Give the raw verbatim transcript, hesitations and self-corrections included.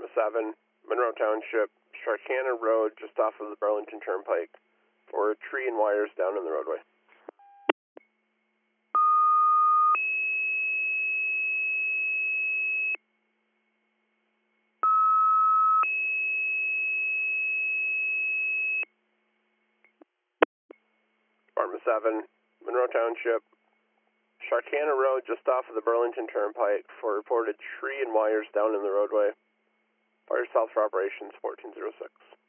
seven, Monroe Township, Sharkana Road, just off of the Burlington Turnpike, for a tree and wires down in the roadway. Department seven, Monroe Township, Sharkana Road, just off of the Burlington Turnpike, for reported tree and wires down in the roadway. Fire South for Operations fourteen oh six.